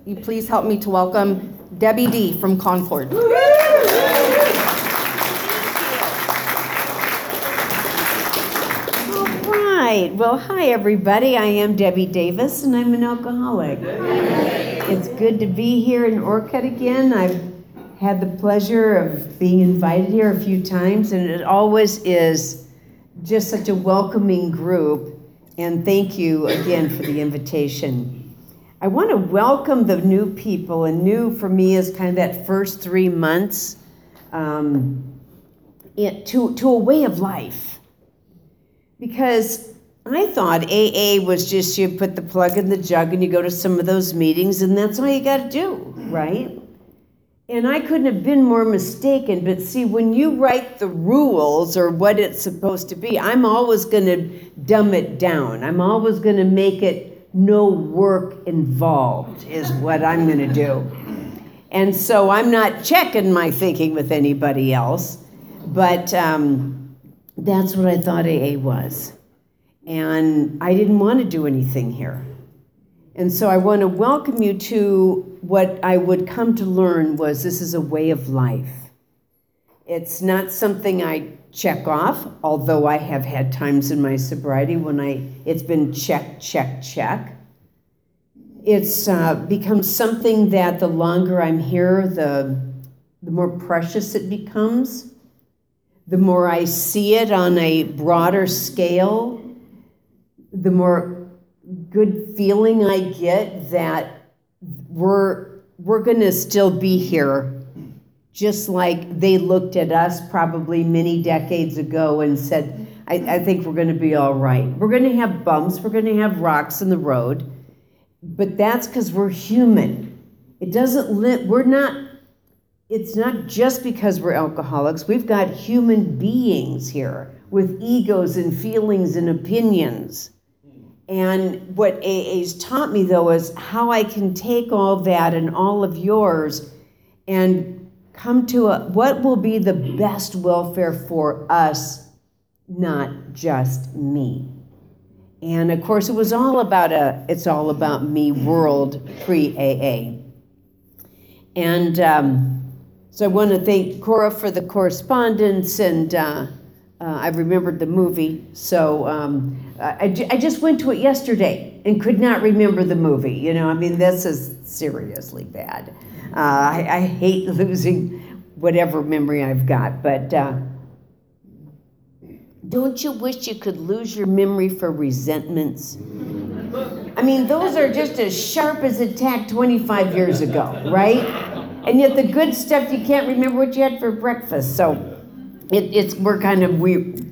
you please help me to welcome Debbie D. from Concord. All right. Well, hi, everybody. I am Debbie Davis, and I'm an alcoholic. It's good to be here in Orcutt again. I've had the pleasure of being invited here a few times, and it always is just such a welcoming group. And thank you again for the invitation. I want to welcome the new people, and new for me is kind of that first 3 months to a way of life. Because I thought AA was just you put the plug in the jug and you go to some of those meetings and that's all you got to do, right? And I couldn't have been more mistaken, but see, when you write the rules or what it's supposed to be, I'm always going to dumb it down. I'm always going to make it no work involved is what I'm going to do. And so I'm not checking my thinking with anybody else, but that's what I thought AA was. And I didn't want to do anything here. And so I want to welcome you to what I would come to learn was this is a way of life. It's not something I check off, although I have had times in my sobriety when it's been check, check, check. It's become something that the longer I'm here, the more precious it becomes. The more I see it on a broader scale, the more good feeling I get that we're going to still be here, just like they looked at us probably many decades ago and said, I think we're going to be all right. We're going to have bumps, we're going to have rocks in the road, but that's because we're human. It's not just because we're alcoholics. We've got human beings here with egos and feelings and opinions. And what AA's taught me, though, is how I can take all that and all of yours and come to what will be the best welfare for us, not just me. And, of course, it was all about it's all about me world pre-AA. And so I want to thank Cora for the correspondence, and I remembered the movie. So I just went to it yesterday and could not remember the movie. You know, I mean, this is seriously bad. I hate losing whatever memory I've got, but don't you wish you could lose your memory for resentments? I mean, those are just as sharp as attack 25 years ago, right? And yet the good stuff, you can't remember what you had for breakfast. So we're kind of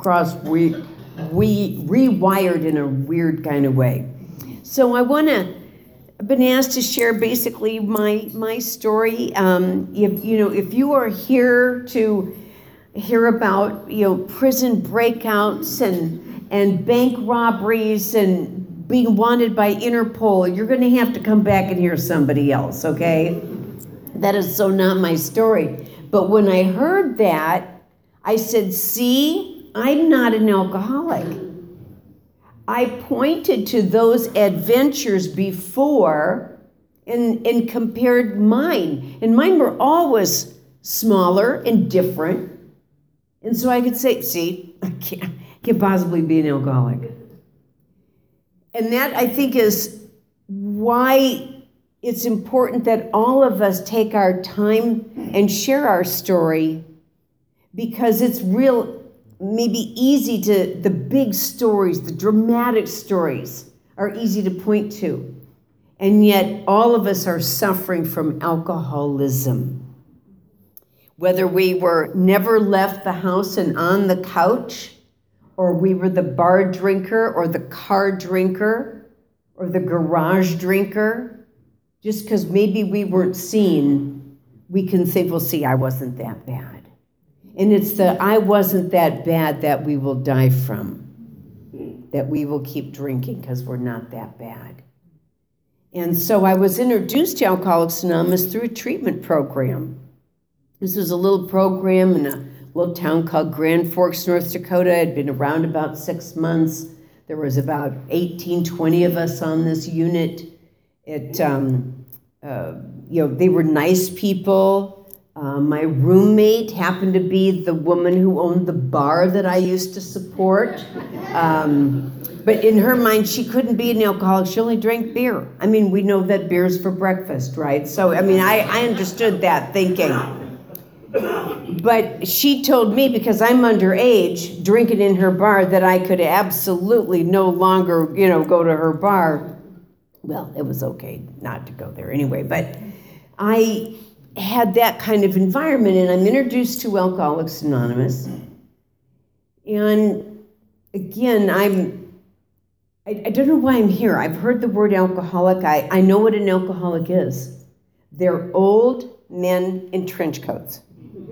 rewired in a weird kind of way. So I've been asked to share basically my story. If you are here to hear about prison breakouts and bank robberies and being wanted by Interpol, you're going to have to come back and hear somebody else, okay? That is so not my story. But when I heard that, I said, see, I'm not an alcoholic. I pointed to those adventures before and compared mine. And mine were always smaller and different. And so I could say, see, I can't possibly be an alcoholic. And that, I think, is why it's important that all of us take our time and share our story, because it's maybe easy the big stories, the dramatic stories are easy to point to. And yet all of us are suffering from alcoholism. Whether we were never left the house and on the couch, or we were the bar drinker or the car drinker or the garage drinker, just because maybe we weren't seen, we can think, well, see, I wasn't that bad. And it's the I wasn't that bad that we will die from, that we will keep drinking because we're not that bad. And so I was introduced to Alcoholics Anonymous through a treatment program. This was a little program in a little town called Grand Forks, North Dakota. It had been around about 6 months. There was about 18, 20 of us on this unit. It they were nice people. My roommate happened to be the woman who owned the bar that I used to support. But in her mind, she couldn't be an alcoholic. She only drank beer. I mean, we know that beer's for breakfast, right? So, I mean, I understood that thinking. But she told me, because I'm underage, drinking in her bar, that I could absolutely no longer, go to her bar. Well, it was okay not to go there anyway, but I had that kind of environment, and I'm introduced to Alcoholics Anonymous. And again, I don't know why I'm here. I've heard the word alcoholic. I know what an alcoholic is. They're old men in trench coats.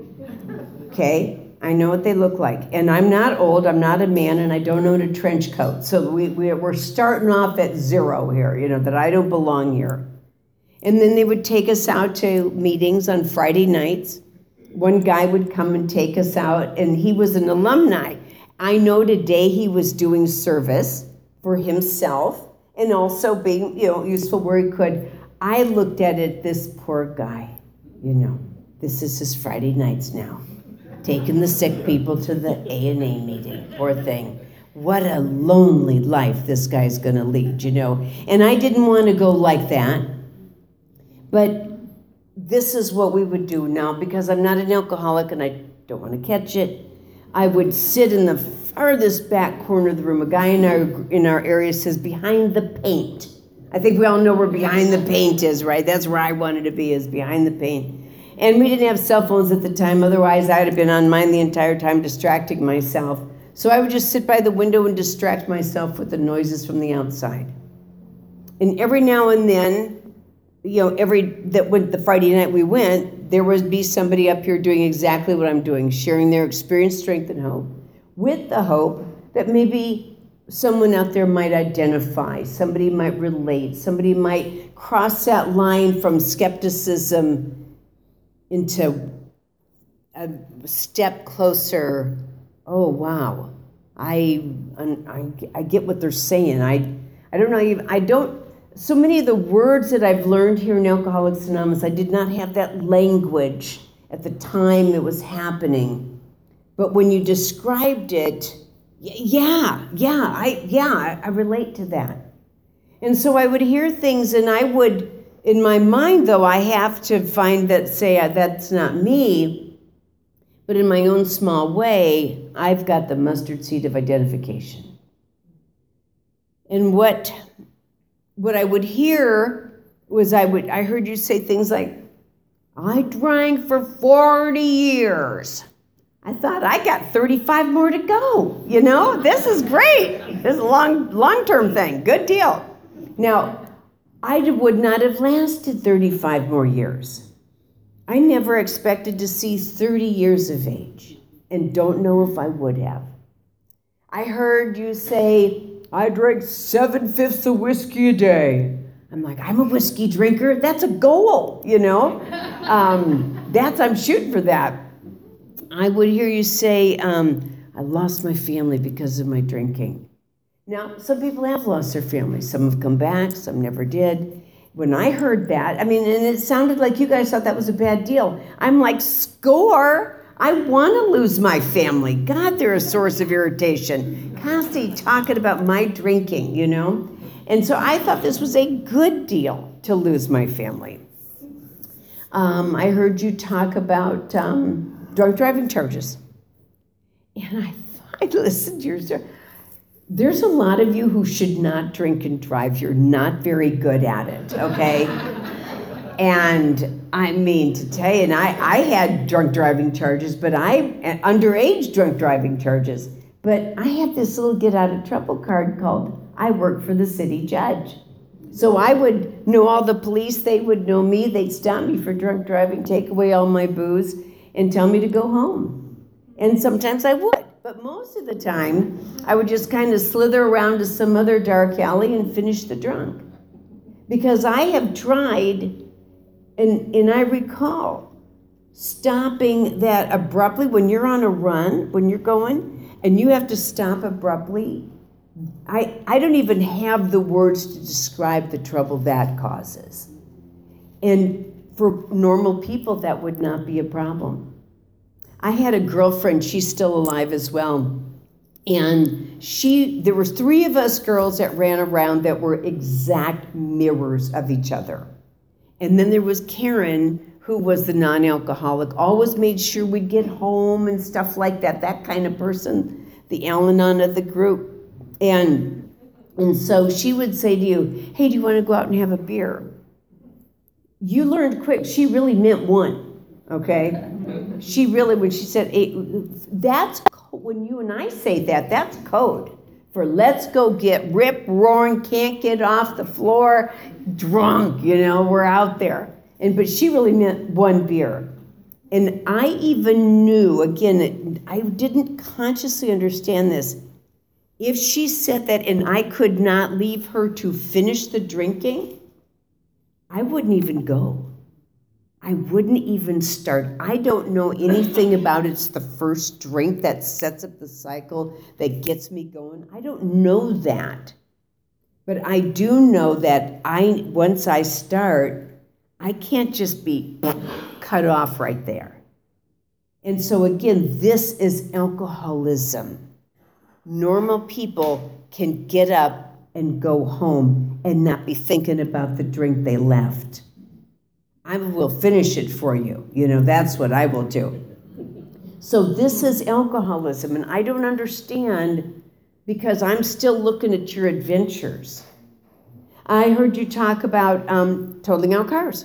Okay? I know what they look like. And I'm not old, I'm not a man, and I don't own a trench coat. So we're starting off at zero here, that I don't belong here. And then they would take us out to meetings on Friday nights. One guy would come and take us out, and he was an alumni. I know today he was doing service for himself and also being, useful where he could. I looked at it, this poor guy, this is his Friday nights now, taking the sick people to the A&A meeting, poor thing. What a lonely life this guy's gonna lead, And I didn't want to go like that, but this is what we would do now, because I'm not an alcoholic and I don't want to catch it. I would sit in the farthest back corner of the room. A guy in our area says, behind the paint. I think we all know where behind the paint is, right? That's where I wanted to be, is behind the paint. And we didn't have cell phones at the time. Otherwise, I'd have been on mine the entire time, distracting myself. So I would just sit by the window and distract myself with the noises from the outside. And every now and then, the Friday night we went, there would be somebody up here doing exactly what I'm doing, sharing their experience, strength, and hope, with the hope that maybe someone out there might identify, somebody might relate, somebody might cross that line from skepticism into a step closer. Oh, wow, I get what they're saying. I don't know, so many of the words that I've learned here in Alcoholics Anonymous, I did not have that language at the time it was happening. But when you described it, I relate to that. And so I would hear things, and I would, in my mind, though, I have to find that's not me. But in my own small way, I've got the mustard seed of identification. And what I would hear was I heard you say things like, I drank for 40 years. I thought, I got 35 more to go. This is great. This is a long-term thing. Good deal. Now, I would not have lasted 35 more years. I never expected to see 30 years of age, and don't know if I would have. I heard you say, I drank 7/5 of whiskey a day. I'm like, I'm a whiskey drinker. That's a goal, I'm shooting for that. I would hear you say, I lost my family because of my drinking. Now, some people have lost their family. Some have come back, some never did. When I heard that, and it sounded like you guys thought that was a bad deal. I'm like, score! I want to lose my family. God, they're a source of irritation. Constantly talking about my drinking, And so I thought this was a good deal to lose my family. I heard you talk about drunk driving charges. And I listened to your story. There's a lot of you who should not drink and drive. You're not very good at it, okay? And I mean, to tell you, and I had drunk driving charges, but underage drunk driving charges. But I had this little get out of trouble card called, I work for the city judge. So I would know all the police, they would know me, they'd stop me for drunk driving, take away all my booze, and tell me to go home. And sometimes I would, but most of the time, I would just kind of slither around to some other dark alley and finish the drunk. Because I have tried, and I recall stopping that abruptly when you're on a run, when you're going, and you have to stop abruptly. I don't even have the words to describe the trouble that causes. And for normal people, that would not be a problem. I had a girlfriend, she's still alive as well. And there were 3 of us girls that ran around that were exact mirrors of each other. And then there was Karen, who was the non-alcoholic, always made sure we'd get home and stuff like that, that kind of person, the Al-Anon of the group. And so she would say to you, hey, do you want to go out and have a beer? You learned quick, she really meant one, okay? She really, when she said, hey, when you and I say that, that's code for let's go get rip roaring, can't get off the floor, drunk, we're out there. But she really meant one beer. And I even knew, again, I didn't consciously understand this. If she said that and I could not leave her to finish the drinking, I wouldn't even go. I wouldn't even start. I don't know anything about it's the first drink that sets up the cycle that gets me going. I don't know that. But I do know that once I start, I can't just be cut off right there. And so again, this is alcoholism. Normal people can get up and go home and not be thinking about the drink they left. I will finish it for you. That's what I will do. So this is alcoholism, and I don't understand because I'm still looking at your adventures. I heard you talk about totaling out cars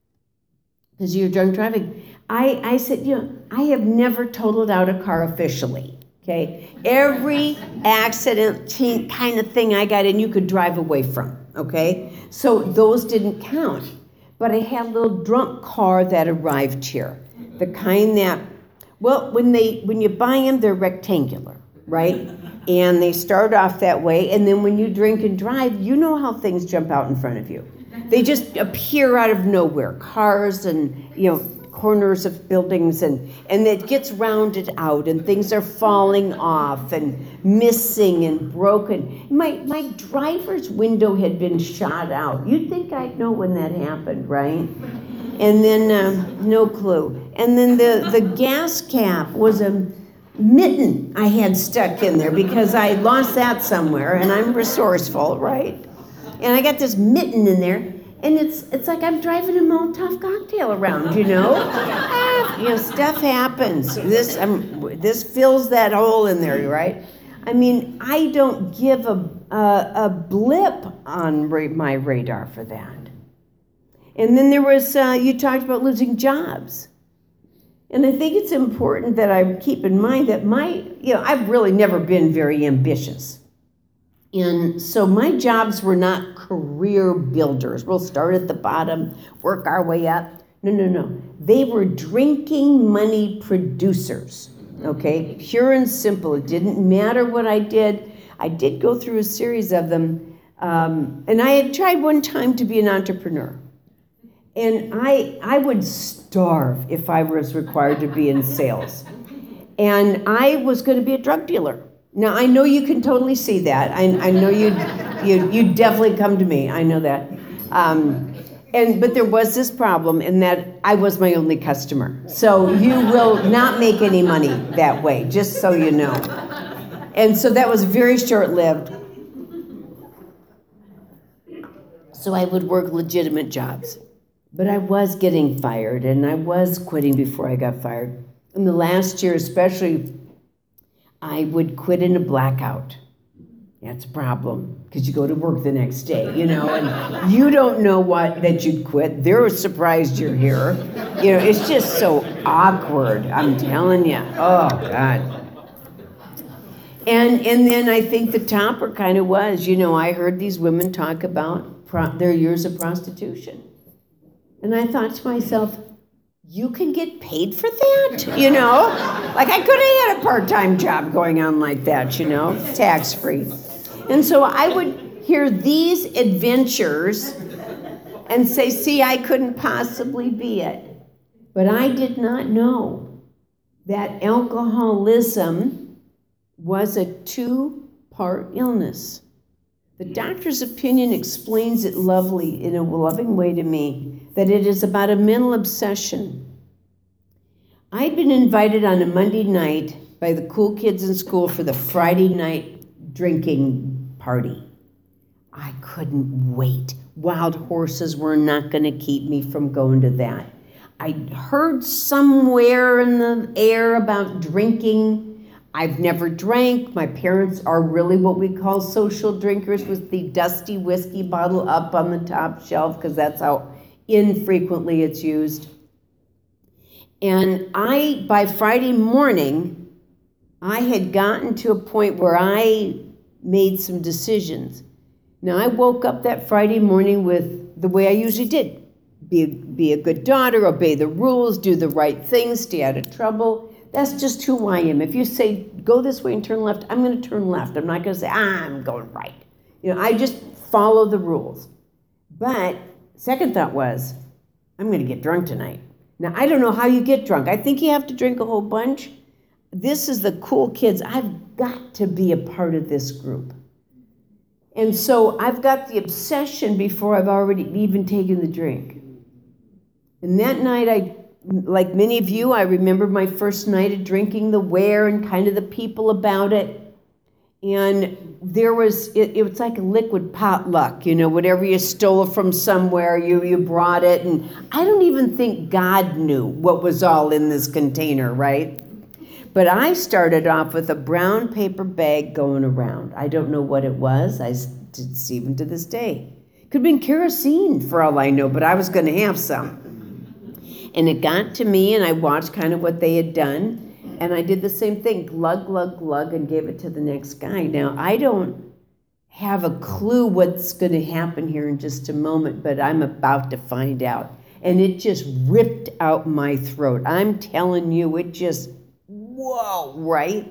because you're drunk driving. I said, I have never totaled out a car officially, okay? Every accident kind of thing I got in, you could drive away from, okay? So those didn't count. But I had a little drunk car that arrived here. The kind that, when you buy them, they're rectangular, right? And they start off that way, and then when you drink and drive, you know how things jump out in front of you. They just appear out of nowhere, cars and, corners of buildings, and it gets rounded out, and things are falling off and missing and broken. My driver's window had been shot out. You'd think I'd know when that happened, right? And then, no clue. And then the gas cap was a mitten I had stuck in there because I lost that somewhere, and I'm resourceful, right? And I got this mitten in there, and it's like I'm driving a Molotov cocktail around, stuff happens. This fills that hole in there, right? I mean, I don't give a blip on my radar for that. And then there was, you talked about losing jobs. And I think it's important that I keep in mind that I've really never been very ambitious. And so my jobs were not career builders. We'll start at the bottom, work our way up. No. They were drinking money producers, okay? Pure and simple. It didn't matter what I did. I did go through a series of them. And I had tried one time to be an entrepreneur. And I would starve if I was required to be in sales. And I was going to be a drug dealer. Now, I know you can totally see that. I know you'd definitely come to me. I know that. But there was this problem in that I was my only customer. So you will not make any money that way, just so you know. And so that was very short-lived. So I would work legitimate jobs. But I was getting fired, and I was quitting before I got fired. In the last year especially, I would quit in a blackout. That's a problem, because you go to work the next day, and you don't know that you'd quit. They're surprised you're here. It's just so awkward, I'm telling you. Oh, God. And then I think the topper kind of was, I heard these women talk about their years of prostitution. And I thought to myself, you can get paid for that? Like I could have had a part-time job going on like that, tax-free. And so I would hear these adventures and say, see, I couldn't possibly be it. But I did not know that alcoholism was a 2-part illness. The doctor's opinion explains it lovely in a loving way to me, that it is about a mental obsession. I'd been invited on a Monday night by the cool kids in school for the Friday night drinking party. I couldn't wait. Wild horses were not going to keep me from going to that. I'd heard somewhere in the air about drinking. I've never drank. My parents are really what we call social drinkers, with the dusty whiskey bottle up on the top shelf, because that's how infrequently it's used. And by Friday morning, I had gotten to a point where I made some decisions. Now, I woke up that Friday morning with the way I usually did. Be a good daughter, obey the rules, do the right thing, stay out of trouble. That's just who I am. If you say, go this way and turn left, I'm going to turn left. I'm not going to say, I'm going right. I just follow the rules. But second thought was, I'm going to get drunk tonight. Now, I don't know how you get drunk. I think you have to drink a whole bunch. This is the cool kids. I've got to be a part of this group. And so I've got the obsession before I've already even taken the drink. And that night, like many of you, I remember my first night of drinking, the where and kind of the people about it. And there was, it was like a liquid potluck, whatever you stole from somewhere, you brought it. And I don't even think God knew what was all in this container, right? But I started off with a brown paper bag going around. I don't know what it was. Even to this day. Could have been kerosene for all I know, but I was going to have some. And it got to me, and I watched kind of what they had done, and I did the same thing, glug, glug, glug, and gave it to the next guy. Now, I don't have a clue what's going to happen here in just a moment, but I'm about to find out. And it just ripped out my throat. I'm telling you, it just, whoa, right?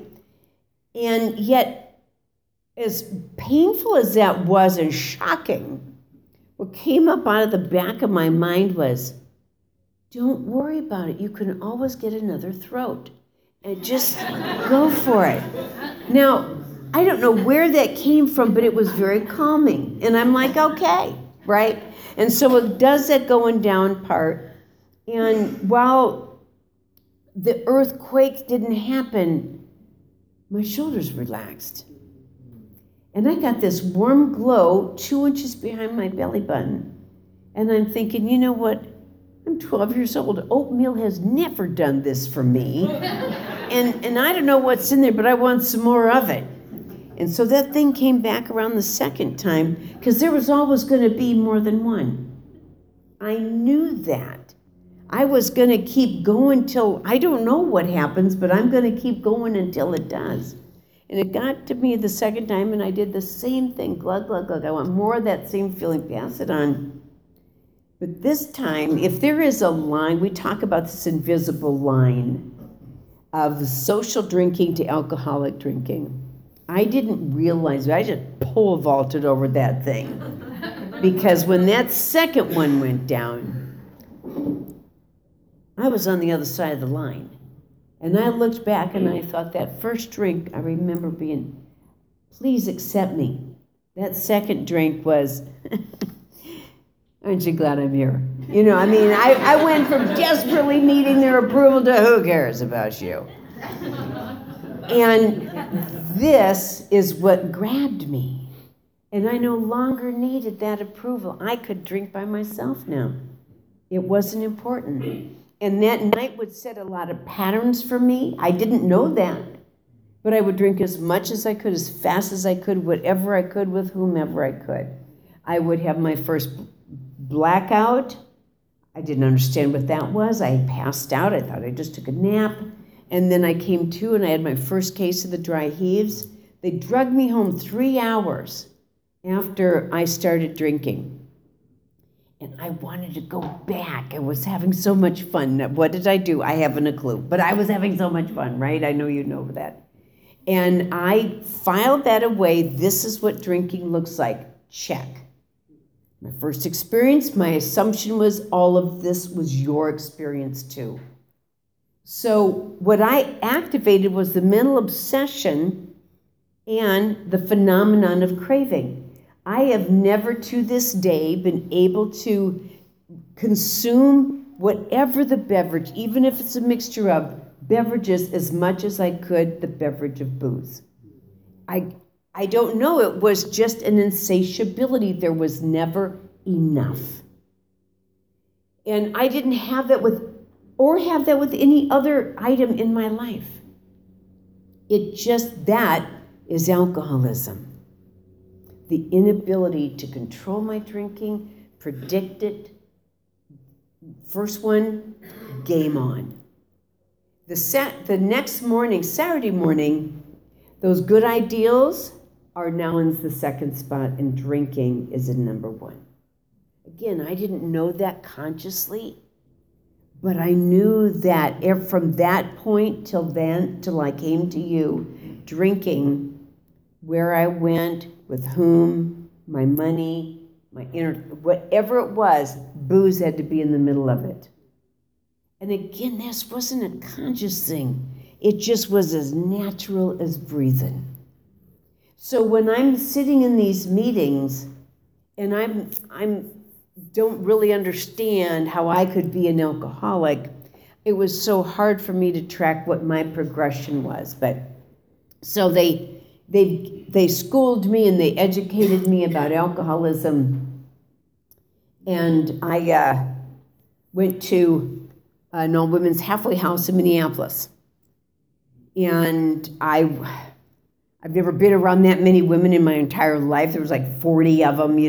And yet, as painful as that was and shocking, what came up out of the back of my mind was, don't worry about it. You can always get another throat. And just go for it. Now, I don't know where that came from, but it was very calming. And I'm like, okay, right? And so it does that going down part. And while the earthquake didn't happen, my shoulders relaxed. And I got this warm glow 2 inches behind my belly button. And I'm thinking, you know what? I'm 12 years old. Oatmeal has never done this for me. And I don't know what's in there, but I want some more of it. And so that thing came back around the second time, because there was always going to be more than one. I knew that. I was going to keep going till, I don't know what happens, but I'm going to keep going until it does. And it got to me the second time, and I did the same thing, glug, glug, glug. I want more of that same feeling, pass it on. But this time, if there is a line, we talk about this invisible line of social drinking to alcoholic drinking. I didn't realize it. I just pole vaulted over that thing. Because when that second one went down, I was on the other side of the line. And I looked back and I thought, that first drink, I remember being, please accept me. That second drink was, aren't you glad I'm here? I went from desperately needing their approval to who cares about you? And this is what grabbed me. And I no longer needed that approval. I could drink by myself now. It wasn't important. And that night would set a lot of patterns for me. I didn't know that. But I would drink as much as I could, as fast as I could, whatever I could, with whomever I could. I would have my first blackout. I didn't understand what that was. I passed out. I thought I just took a nap. And then I came to and I had my first case of the dry heaves. They drugged me home 3 hours after I started drinking. And I wanted to go back. I was having so much fun. What did I do? I haven't a clue. But I was having so much fun, right? I know you know that. And I filed that away. This is what drinking looks like. Check. My first experience, my assumption was all of this was your experience too. So what I activated was the mental obsession and the phenomenon of craving. I have never to this day been able to consume whatever the beverage, even if it's a mixture of beverages, as much as I could the beverage of booze. I don't know, it was just an insatiability. There was never enough. And I didn't have that with any other item in my life. That is alcoholism. The inability to control my drinking, predict it. First one, game on. The next morning, Saturday morning, those good ideals are now in the second spot, and drinking is in number one. Again, I didn't know that consciously, but I knew that from that point till I came to you, drinking, where I went, with whom, my money, whatever it was, booze had to be in the middle of it. And again, this wasn't a conscious thing. It just was as natural as breathing. So when I'm sitting in these meetings and I don't really understand how I could be an alcoholic, it was so hard for me to track what my progression was. But so they schooled me and they educated me about alcoholism. And I went to an all-women's halfway house in Minneapolis. And I've never been around that many women in my entire life. There was like 40 of them,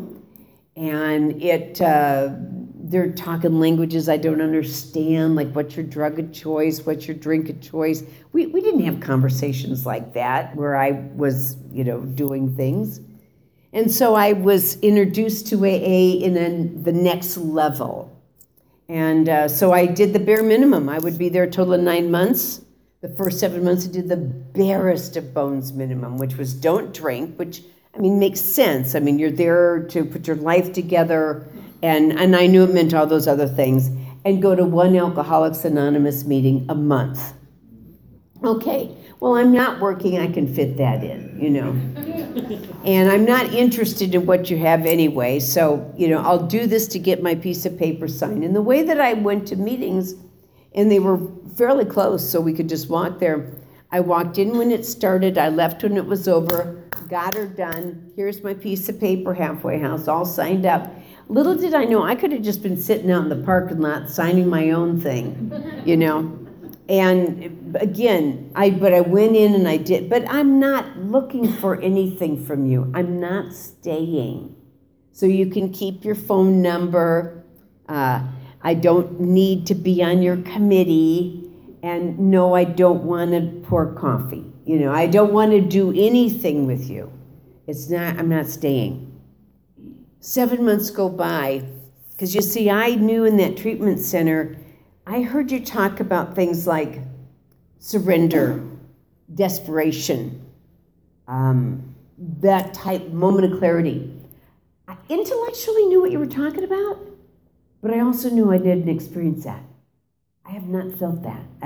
And they're talking languages I don't understand, like what's your drug of choice, what's your drink of choice. We didn't have conversations like that where I was, doing things. And so I was introduced to AA in the next level. And so I did the bare minimum. I would be there a total of 9 months. The first 7 months I did the barest of bones minimum, which was don't drink, which, makes sense. You're there to put your life together, and I knew it meant all those other things, and go to one Alcoholics Anonymous meeting a month. Okay, well, I'm not working, I can fit that in, And I'm not interested in what you have anyway, so, I'll do this to get my piece of paper signed. And the way that I went to meetings, and they were fairly close, so we could just walk there. I walked in when it started, I left when it was over, got her done. Here's my piece of paper, halfway house, all signed up. Little did I know, I could have just been sitting out in the parking lot signing my own thing, And again, I went in and I did, but I'm not looking for anything from you. I'm not staying. So you can keep your phone number. I don't need to be on your committee. And no, I don't want to pour coffee. I don't want to do anything with you. I'm not staying. 7 months go by, because you see, I knew in that treatment center, I heard you talk about things like surrender, desperation, that type moment of clarity. I intellectually knew what you were talking about, but I also knew I didn't experience that. I have not felt that. I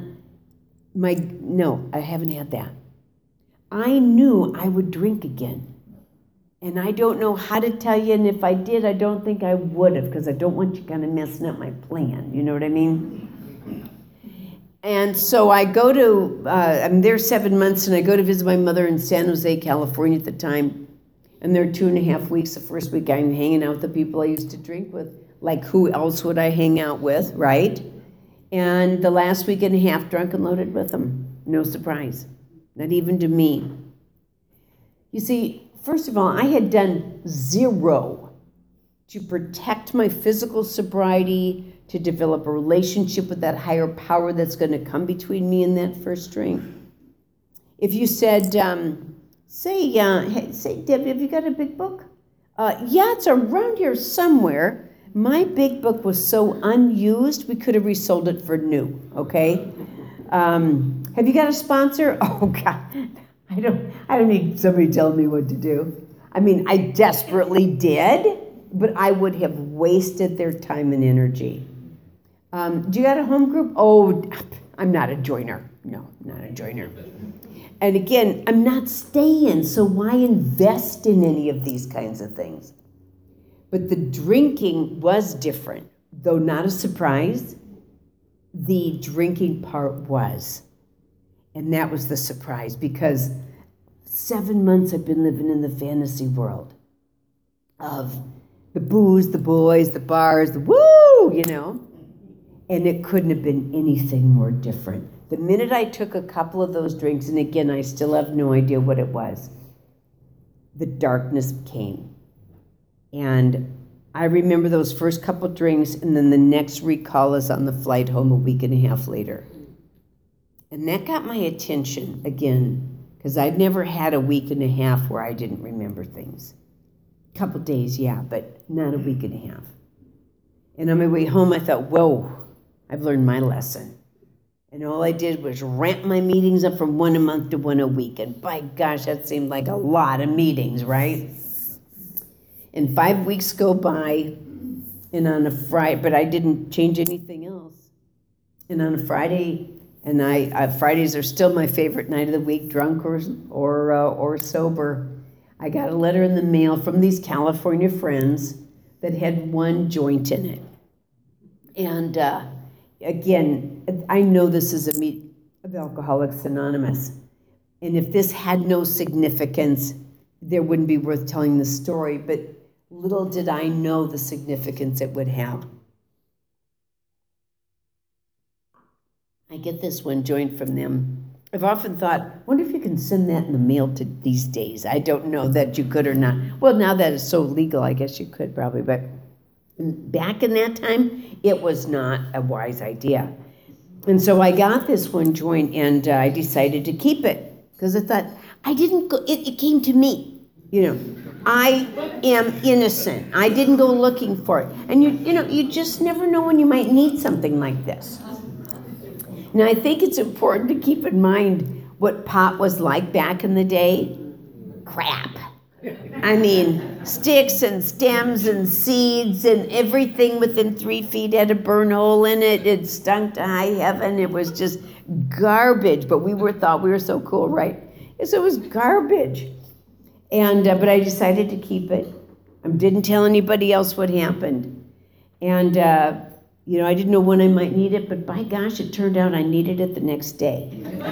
haven't had that. I knew I would drink again. And I don't know how to tell you, and if I did, I don't think I would have, because I don't want you kind of messing up my plan, you know what I mean? And so I go to, I'm there 7 months, and I go to visit my mother in San Jose, California at the time. And there 2.5 weeks, the first week I'm hanging out with the people I used to drink with. Like, who else would I hang out with, right? And the last week and a half, drunk and loaded with them. No surprise. Not even to me. You see, first of all, I had done zero to protect my physical sobriety, to develop a relationship with that higher power that's going to come between me and that first drink. If you said, say, Debbie, have you got a big book? Yeah, it's around here somewhere. My big book was so unused, we could have resold it for new, okay? Have you got a sponsor? Oh, God. I don't need somebody telling me what to do. I desperately did, but I would have wasted their time and energy. Do you got a home group? Oh, I'm not a joiner. No, not a joiner. And again, I'm not staying, so why invest in any of these kinds of things? But the drinking was different, though not a surprise. The drinking part was. And that was the surprise, because 7 months I've been living in the fantasy world of the booze, the boys, the bars, the woo, and it couldn't have been anything more different. The minute I took a couple of those drinks, and again, I still have no idea what it was, the darkness came. And I remember those first couple drinks, and then the next recall is on the flight home a week and a half later. And that got my attention again, because I'd never had a week and a half where I didn't remember things. A couple days, yeah, but not a week and a half. And on my way home, I thought, whoa, I've learned my lesson. And all I did was ramp my meetings up from one a month to one a week. And by gosh, that seemed like a lot of meetings, right? And 5 weeks go by, and on a Friday, but I didn't change anything else. And on a Friday, and Fridays are still my favorite night of the week, drunk or sober. I got a letter in the mail from these California friends that had one joint in it. And again, I know this is a meet of Alcoholics Anonymous. And if this had no significance, there wouldn't be worth telling the story. But little did I know the significance it would have. I get this one joint from them. I've often thought, I wonder if you can send that in the mail to these days. I don't know that you could or not. Well, now that it's so legal, I guess you could probably. But back in that time, it was not a wise idea. And so I got this one joint, and I decided to keep it. Because I thought, I didn't go, it came to me. I am innocent. I didn't go looking for it. And you just never know when you might need something like this. Now, I think it's important to keep in mind what pot was like back in the day. Crap. I mean, sticks and stems and seeds and everything within 3 feet had a burn hole in it. It stunk to high heaven. It was just garbage. But we thought we were so cool, right? Yes, it was garbage. And but I decided to keep it. I didn't tell anybody else what happened. And I didn't know when I might need it, but by gosh, it turned out I needed it the next day.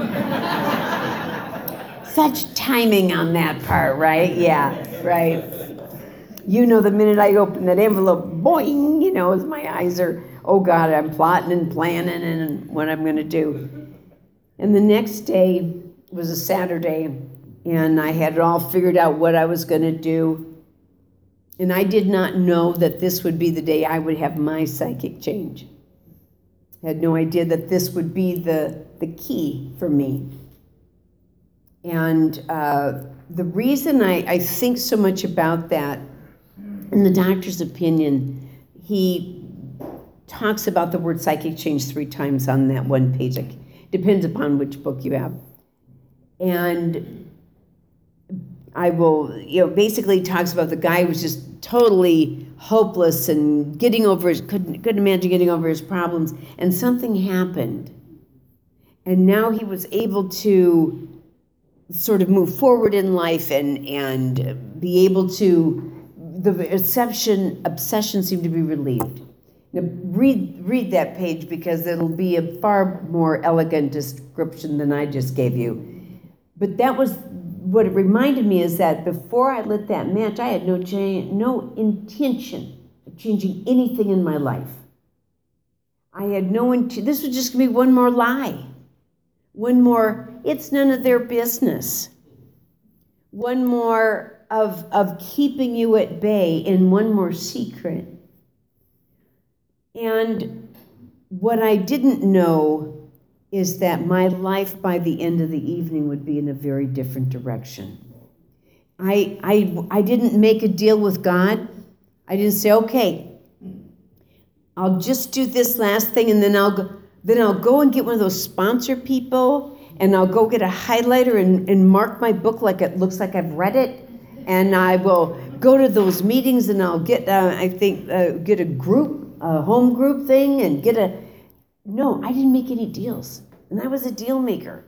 Such timing on that part, right? Yeah, right. The minute I open that envelope, boing, as my eyes are, oh God, I'm plotting and planning and what I'm going to do. And the next day was a Saturday, and I had it all figured out what I was going to do. And I did not know that this would be the day I would have my psychic change. I had no idea that this would be the key for me. And the reason I think so much about that, in the doctor's opinion, he talks about the word psychic change 3 times on that one page. Depends upon which book you have. And I will, basically talks about the guy who was just totally hopeless and couldn't imagine getting over his problems, and something happened. And now he was able to sort of move forward in life and be able to, the obsession seemed to be relieved. Now read that page, because it'll be a far more elegant description than I just gave you. But that was what it reminded me, is that before I lit that match, I had no intention of changing anything in my life. I had this was just going to be one more lie. One more, it's none of their business. One more of keeping you at bay, and one more secret. And what I didn't know is that my life by the end of the evening would be in a very different direction. I didn't make a deal with God. I didn't say, okay, I'll just do this last thing, and then I'll go and get one of those sponsor people, and I'll go get a highlighter and mark my book like it looks like I've read it, and I will go to those meetings, and I'll get get a home group thing, and No, I didn't make any deals. and I was a deal maker.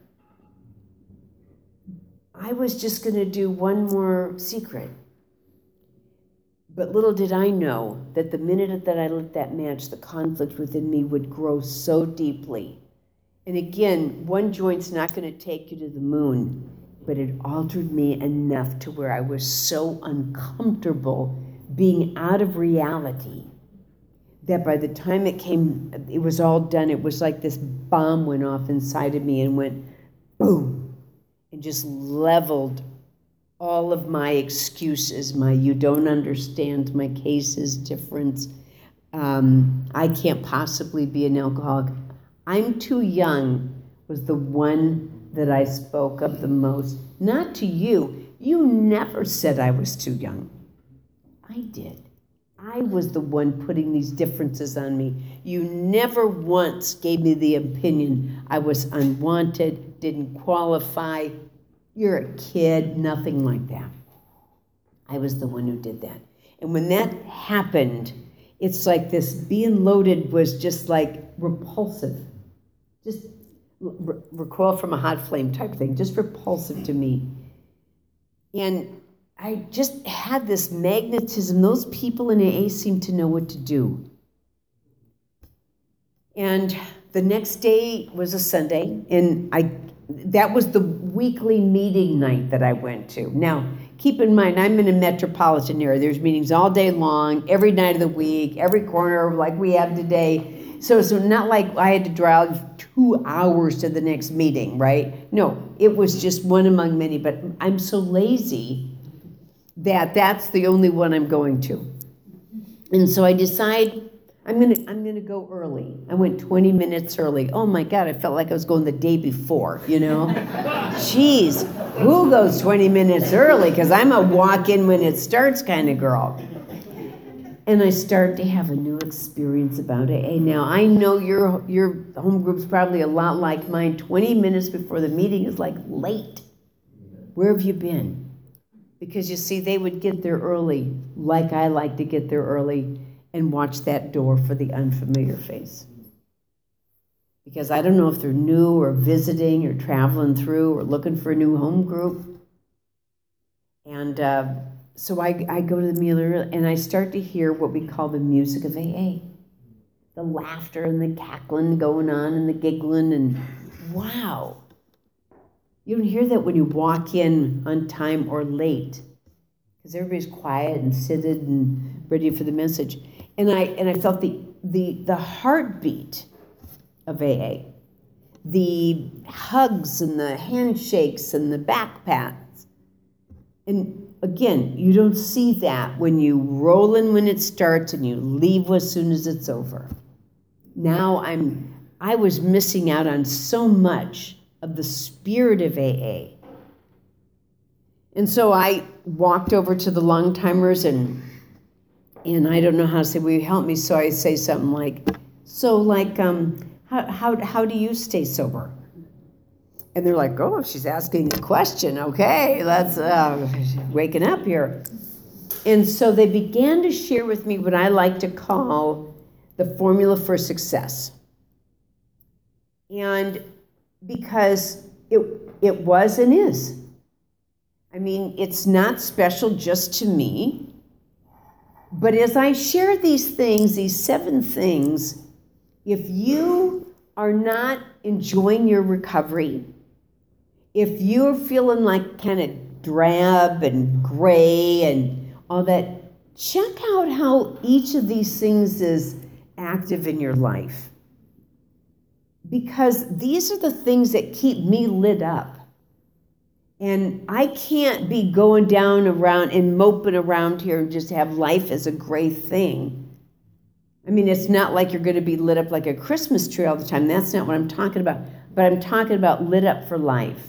I was just going to do one more secret. But little did I know that the minute that I lit that match, the conflict within me would grow so deeply. And again, one joint's not going to take you to the moon, but it altered me enough to where I was so uncomfortable being out of reality that by the time it was all done, it was like this bomb went off inside of me and went boom, and just leveled all of my excuses, my you don't understand, my case is different, I can't possibly be an alcoholic. I'm too young was the one that I spoke of the most. Not to you. You never said I was too young. I did. I was the one putting these differences on me. You never once gave me the opinion I was unwanted, didn't qualify, you're a kid, nothing like that. I was the one who did that. And when that happened, it's like this being loaded was just like repulsive. Just recoil from a hot flame type thing, just repulsive to me. And I just had this magnetism. Those people in AA seemed to know what to do. And the next day was a Sunday, and that was the weekly meeting night that I went to. Now, keep in mind, I'm in a metropolitan area. There's meetings all day long, every night of the week, every corner like we have today. So not like I had to drive 2 hours to the next meeting, right? No, it was just one among many, but I'm so lazy that that's the only one I'm going to. And so I decide I'm gonna go early. I went 20 minutes early. Oh my God, I felt like I was going the day before, you know? Jeez, who goes 20 minutes early? Because I'm a walk in when it starts kind of girl. And I start to have a new experience about AA. Now, I know your home group's probably a lot like mine. 20 minutes before the meeting is like late. Where have you been? Because you see, they would get there early, like I like to get there early, and watch that door for the unfamiliar face. Because I don't know if they're new or visiting or traveling through or looking for a new home group. And so I go to the meal and I start to hear what we call the music of AA. The laughter and the cackling going on and the giggling, and wow. You don't hear that when you walk in on time or late, because everybody's quiet and seated and ready for the message. And I felt the heartbeat of AA, the hugs and the handshakes and the back pats. And again, you don't see that when you roll in when it starts and you leave as soon as it's over. Now I was missing out on so much of the spirit of AA. And so I walked over to the long timers and I don't know how to say, will you help me? So I say something like, how do you stay sober? And they're like, oh, she's asking a question. Okay, let's waking up here. And so they began to share with me what I like to call the formula for success. And because it was and is. I mean, it's not special just to me. But as I share these things, these 7 things, if you are not enjoying your recovery, if you're feeling like kind of drab and gray and all that, check out how each of these things is active in your life. Because these are the things that keep me lit up. And I can't be going down around and moping around here and just have life as a gray thing. I mean, it's not like you're going to be lit up like a Christmas tree all the time. That's not what I'm talking about. But I'm talking about lit up for life.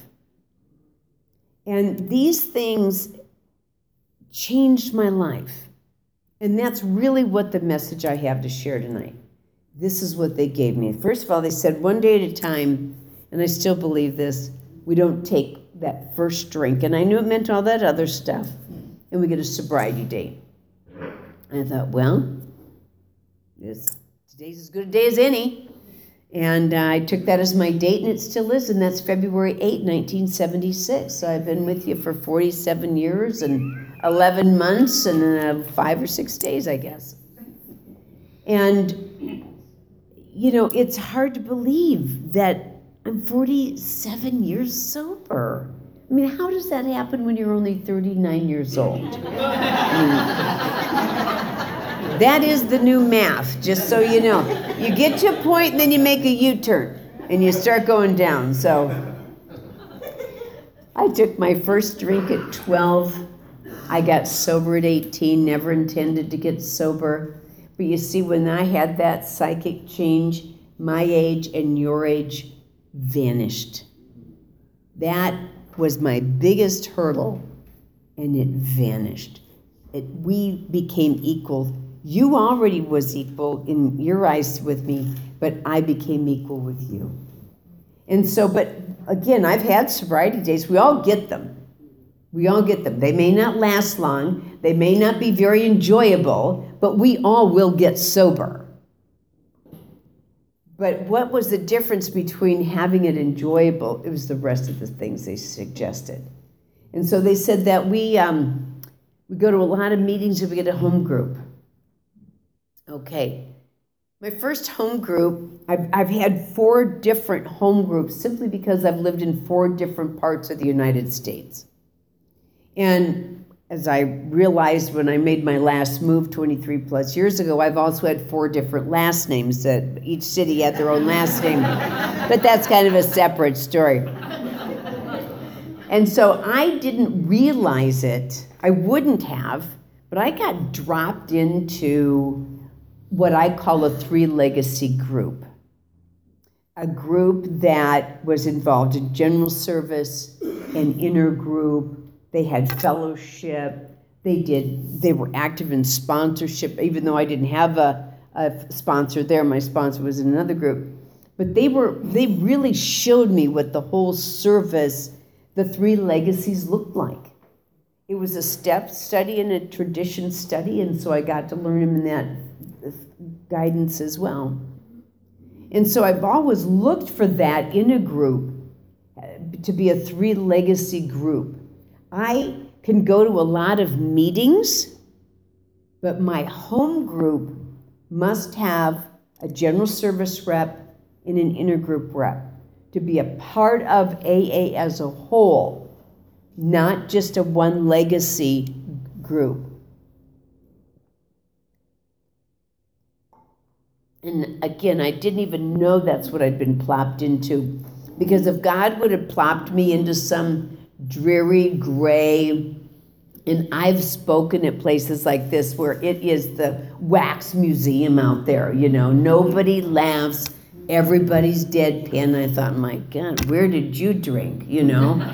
And these things changed my life. And that's really what the message I have to share tonight. This is what they gave me. First of all, they said one day at a time, and I still believe this, we don't take that first drink. And I knew it meant all that other stuff. And we get a sobriety date. And I thought, well, today's as good a day as any. And I took that as my date, and it still is, and that's February 8, 1976. So I've been with you for 47 years and 11 months and 5 or 6 days, I guess. And, it's hard to believe that I'm 47 years sober. I mean, how does that happen when you're only 39 years old? That is the new math, just so you know. You get to a point, and then you make a U-turn, and you start going down. So I took my first drink at 12. I got sober at 18, never intended to get sober. But you see, when I had that psychic change, my age and your age vanished. That was my biggest hurdle, and it vanished. We became equal. You already was equal in your eyes with me, but I became equal with you. And so, but again, I've had sobriety days. We all get them. We all get them. They may not last long. They may not be very enjoyable, but we all will get sober. But what was the difference between having it enjoyable? It was the rest of the things they suggested. And so they said that we go to a lot of meetings and we get a home group. Okay. My first home group, I've had 4 different home groups simply because I've lived in 4 different parts of the United States. And as I realized when I made my last move 23 plus years ago, I've also had 4 different last names that each city had their own last name. But that's kind of a separate story. And so I didn't realize it. I wouldn't have, but I got dropped into what I call a 3 legacy group. A group that was involved in general service, an inner group. They had fellowship. They were active in sponsorship, even though I didn't have a sponsor there. My sponsor was in another group. But they really showed me what the whole service, the 3 legacies looked like. It was a step study and a tradition study, and so I got to learn them in that guidance as well. And so I've always looked for that in a group, to be a 3 legacy group. I can go to a lot of meetings, but my home group must have a general service rep and an intergroup rep to be a part of AA as a whole, not just a 1 legacy group. And again, I didn't even know that's what I'd been plopped into, because if God would have plopped me into some dreary gray, and I've spoken at places like this where it is the wax museum out there, nobody laughs, everybody's deadpan. I thought, my God, where did you drink, We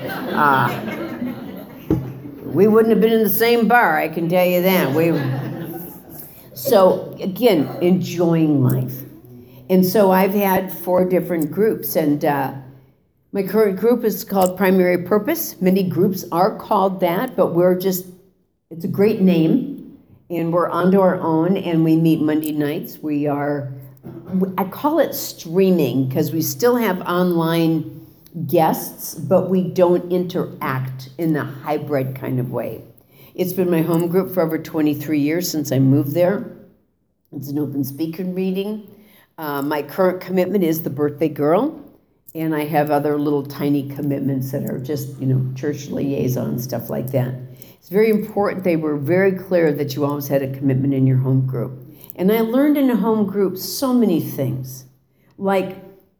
wouldn't have been in the same bar, I can tell you that. So again, enjoying life. And so I've had 4 different groups, and my current group is called Primary Purpose. Many groups are called that, but it's a great name, and we're onto our own, and we meet Monday nights. I call it streaming because we still have online guests, but we don't interact in a hybrid kind of way. It's been my home group for over 23 years since I moved there. It's an open speaker meeting. My current commitment is the birthday girl, and I have other little tiny commitments that are just, church liaison, stuff like that. It's very important. They were very clear that you always had a commitment in your home group. And I learned in a home group so many things, like,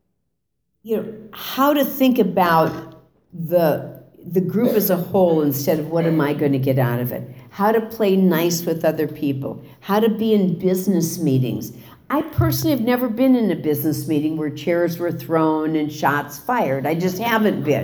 how to think about the group as a whole instead of what am I going to get out of it, how to play nice with other people, how to be in business meetings. I personally have never been in a business meeting where chairs were thrown and shots fired. I just haven't been,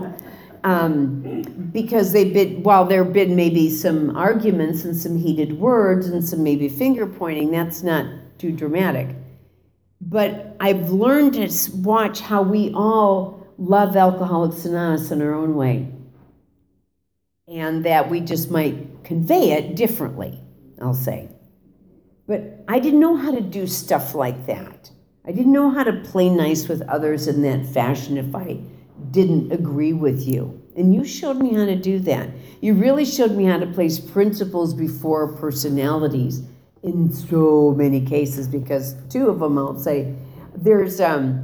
because while there have been maybe some arguments and some heated words and some maybe finger pointing, that's not too dramatic. But I've learned to watch how we all love Alcoholics Anonymous in our own way, and that we just might convey it differently, I'll say. But I didn't know how to do stuff like that. I didn't know how to play nice with others in that fashion if I didn't agree with you. And you showed me how to do that. You really showed me how to place principles before personalities in so many cases, because two of them I'll say, there's,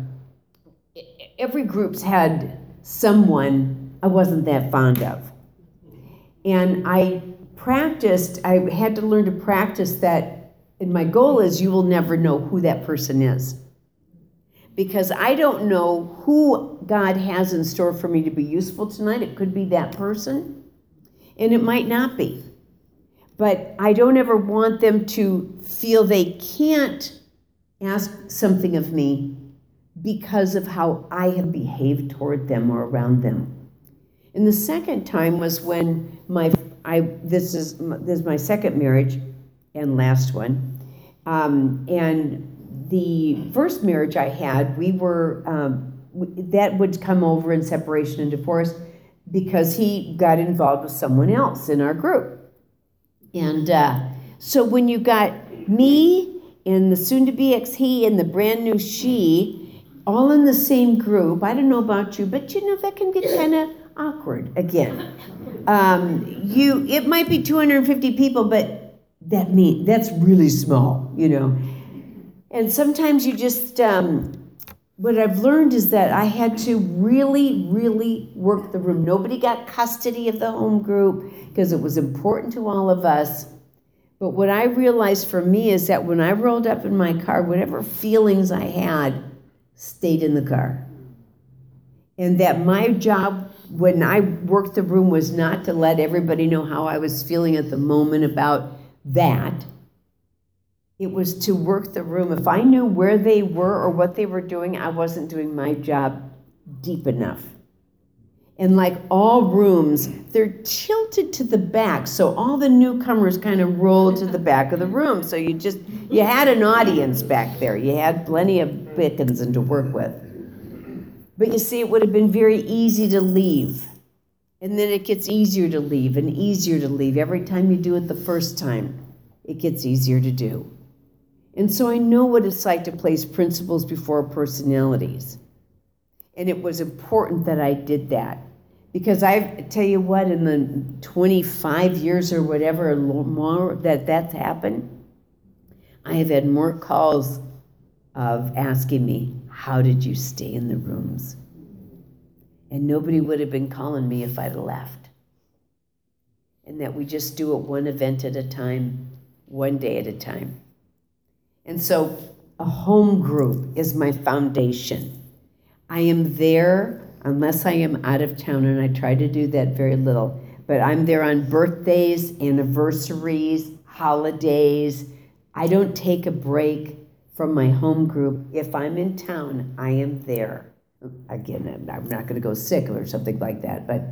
every group's had someone I wasn't that fond of. And I had to learn to practice that, and my goal is you will never know who that person is. Because I don't know who God has in store for me to be useful tonight. It could be that person, and it might not be. But I don't ever want them to feel they can't ask something of me because of how I have behaved toward them or around them. And the second time was when this is my second marriage and last one, and the first marriage I had, we were, that would come over in separation and divorce because he got involved with someone else in our group. And so when you got me and the soon-to-be ex-he and the brand new she, all in the same group, I don't know about you, but that can get kind of awkward again. It might be 250 people, but that's really small, And sometimes you just, what I've learned is that I had to really, really work the room. Nobody got custody of the home group because it was important to all of us. But what I realized for me is that when I rolled up in my car, whatever feelings I had stayed in the car. And that my job when I worked the room was not to let everybody know how I was feeling at the moment about that. It was to work the room. If I knew where they were or what they were doing, I wasn't doing my job deep enough. And like all rooms, they're tilted to the back, so all the newcomers kind of rolled to the back of the room. So you had an audience back there. You had plenty of pickings and to work with. But you see, it would have been very easy to leave. And then it gets easier to leave and easier to leave. Every time you do it the first time, it gets easier to do. And so I know what it's like to place principles before personalities. And it was important that I did that. Because I tell you what, in the 25 years or whatever more that's happened, I have had more calls of asking me, how did you stay in the rooms? And nobody would have been calling me if I'd left. And that we just do it one event at a time, one day at a time. And so a home group is my foundation. I am there unless I am out of town, and I try to do that very little. But I'm there on birthdays, anniversaries, holidays. I don't take a break from my home group. If I'm in town, I am there. Again, I'm not going to go sick or something like that, but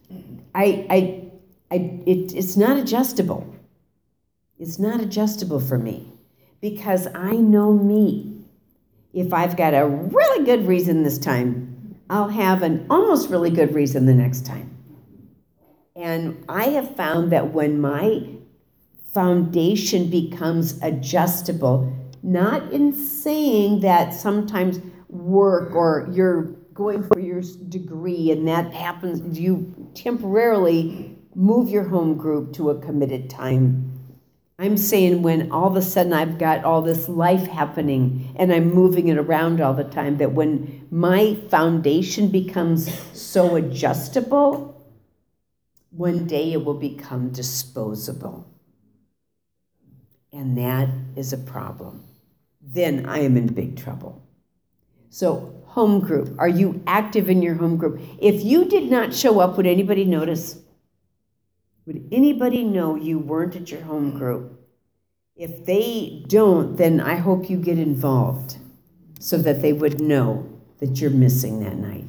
it's not adjustable. It's not adjustable for me because I know me. If I've got a really good reason this time, I'll have an almost really good reason the next time. And I have found that when my foundation becomes adjustable, not in saying that sometimes work or you're going for your degree and that happens, you temporarily move your home group to a committed time. I'm saying when all of a sudden I've got all this life happening and I'm moving it around all the time, that when my foundation becomes so adjustable, one day it will become disposable. And that is a problem. Then I am in big trouble. So, home group. Are you active in your home group? If you did not show up, would anybody notice? Would anybody know you weren't at your home group? If they don't, then I hope you get involved so that they would know that you're missing that night.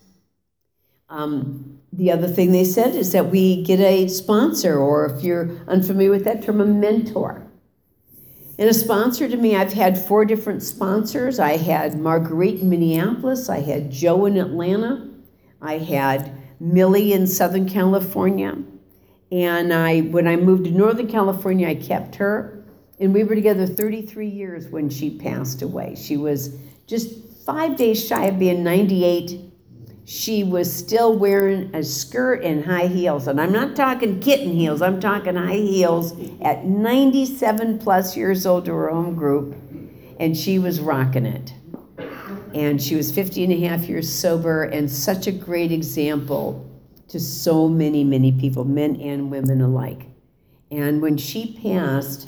The other thing they said is that we get a sponsor, or if you're unfamiliar with that term, a mentor. And a sponsor to me, I've had 4 different sponsors. I had Marguerite in Minneapolis. I had Joe in Atlanta. I had Millie in Southern California. And when I moved to Northern California, I kept her. And we were together 33 years when she passed away. She was just 5 days shy of being 98, she was still wearing a skirt and high heels. And I'm not talking kitten heels, I'm talking high heels at 97 plus years old to her home group. And she was rocking it. And she was 50 and a half years sober and such a great example to so many, many people, men and women alike. And when she passed,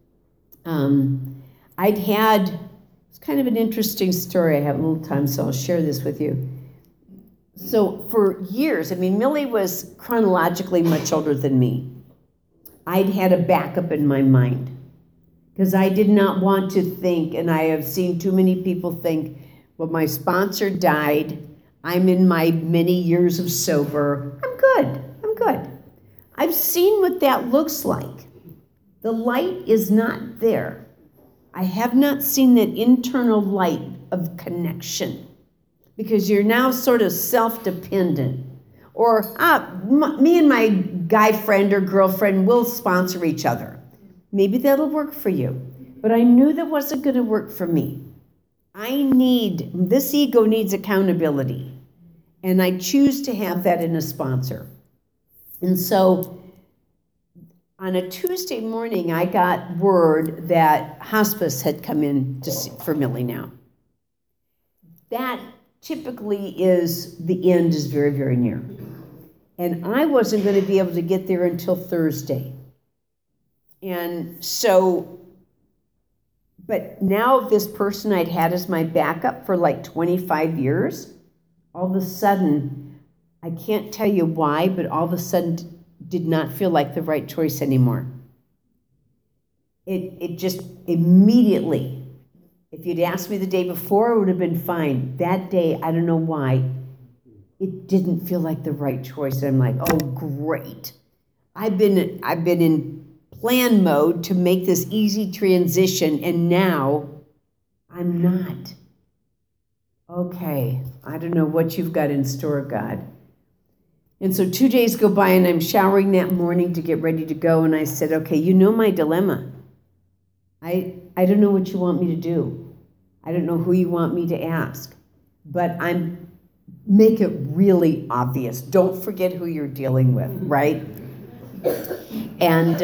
it's kind of an interesting story. I have a little time, so I'll share this with you. So for years, Millie was chronologically much older than me. I'd had a backup in my mind because I did not want to think, and I have seen too many people think, well, my sponsor died. I'm in my many years of sober. I'm good. I've seen what that looks like. The light is not there. I have not seen that internal light of connection because you're now sort of self-dependent. Or me and my guy friend or girlfriend will sponsor each other. Maybe that'll work for you. But I knew that wasn't going to work for me. This ego needs accountability. And I choose to have that in a sponsor. And so on a Tuesday morning, I got word that hospice had come in for Millie now. That typically is the end is very, very near. And I wasn't going to be able to get there until Thursday. And so, but now this person I'd had as my backup for like 25 years, all of a sudden, I can't tell you why, but all of a sudden did not feel like the right choice anymore. It just immediately, if you'd asked me the day before, it would have been fine. That day, I don't know why, it didn't feel like the right choice. And I'm like, oh, great. I've been in plan mode to make this easy transition, and now I'm not. Okay, I don't know what you've got in store, God. And so 2 days go by, and I'm showering that morning to get ready to go, and I said, okay, you know my dilemma. I don't know what you want me to do. I don't know who you want me to ask, but make it really obvious. Don't forget who you're dealing with, right? And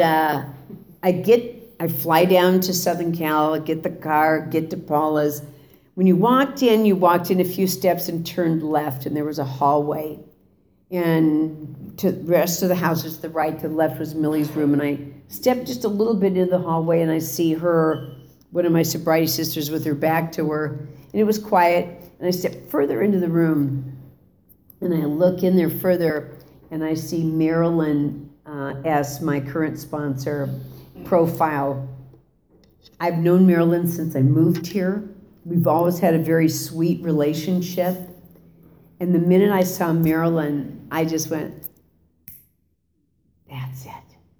I fly down to Southern Cal, get the car, get to Paula's. When you walked in a few steps and turned left, and there was a hallway. And to the rest of the house was to the right, to the left was Millie's room. And I stepped just a little bit into the hallway, and I see her, one of my sobriety sisters, with her back to her. And it was quiet. And I stepped further into the room, and I look in there further, and I see Marilyn as my current sponsor profile. I've known Marilyn since I moved here. We've always had a very sweet relationship. And the minute I saw Marilyn, I just went, that's it.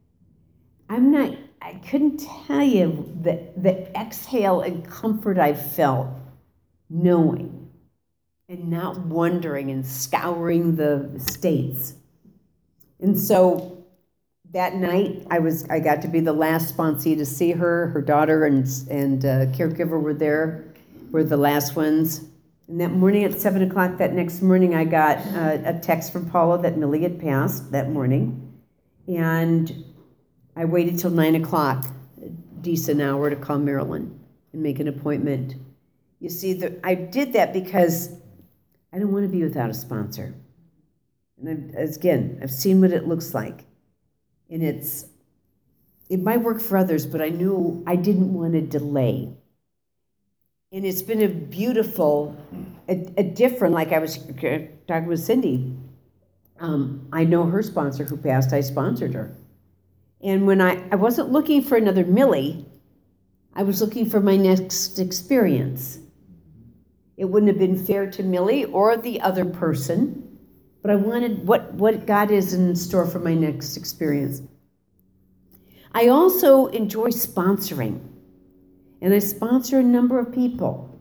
I couldn't tell you the exhale and comfort I felt knowing and not wondering and scouring the states. And so that night, I got to be the last sponsee to see her. Her daughter and caregiver were the last ones. And that morning at 7 o'clock, that next morning, I got a text from Paula that Millie had passed that morning. And I waited till 9 o'clock, a decent hour, to call Marilyn and make an appointment. You see, I did that because I don't want to be without a sponsor. And I've seen what it looks like. And it might work for others, but I knew I didn't want to delay. And it's been a beautiful, a different, like I was talking with Cindy. I know her sponsor who passed, I sponsored her. And when I wasn't looking for another Millie, I was looking for my next experience. It wouldn't have been fair to Millie or the other person, but I wanted what God is in store for my next experience. I also enjoy sponsoring. And I sponsor a number of people.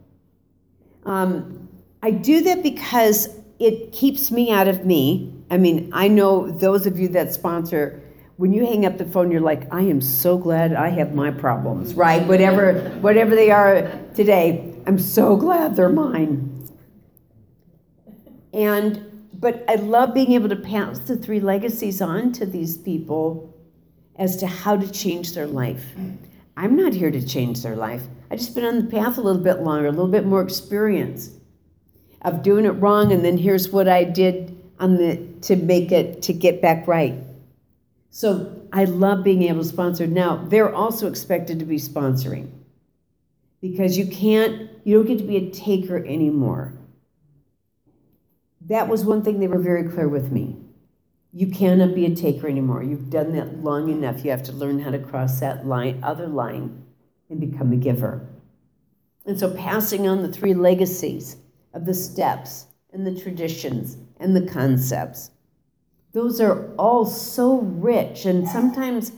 I do that because it keeps me out of me. I know those of you that sponsor, when you hang up the phone, you're like, I am so glad I have my problems, right? Whatever they are today. I'm so glad they're mine. But I love being able to pass the 3 legacies on to these people as to how to change their life. I'm not here to change their life. I just been on the path a little bit longer, a little bit more experience of doing it wrong, and then here's what I did to get back right. So I love being able to sponsor. Now, they're also expected to be sponsoring because you don't get to be a taker anymore. That was one thing they were very clear with me. You cannot be a taker anymore. You've done that long enough. You have to learn how to cross that other line, and become a giver. And so passing on the 3 legacies of the steps and the traditions and the concepts, those are all so rich. And sometimes,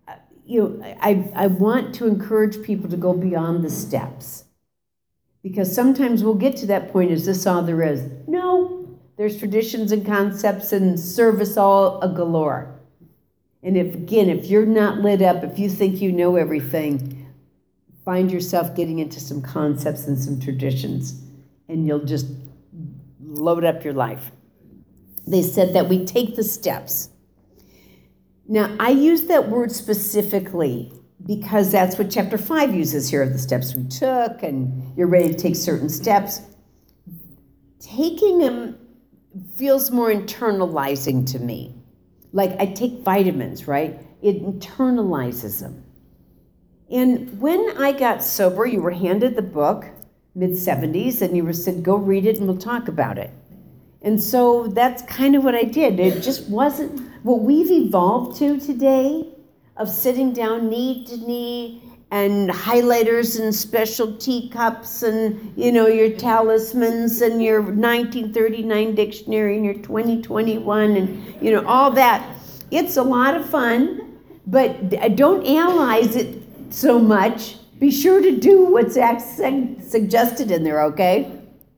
I want to encourage people to go beyond the steps. Because sometimes we'll get to that point, is this all there is? No. There's traditions and concepts and service all a galore. And if you're not lit up, if you think you know everything, find yourself getting into some concepts and some traditions, and you'll just load up your life. They said that we take the steps. Now, I use that word specifically because that's what chapter 5 uses here, of the steps we took, and you're ready to take certain steps. Taking them feels more internalizing to me. Like I take vitamins, right? It internalizes them. And when I got sober, you were handed the book, mid-70s, and you were said, go read it and we'll talk about it. And so that's kind of what I did. It just wasn't what we've evolved to today, of sitting down knee to knee and highlighters and special teacups and, your talismans and your 1939 dictionary and your 2021 and, all that. It's a lot of fun, but don't analyze it so much. Be sure to do what's suggested in there, okay?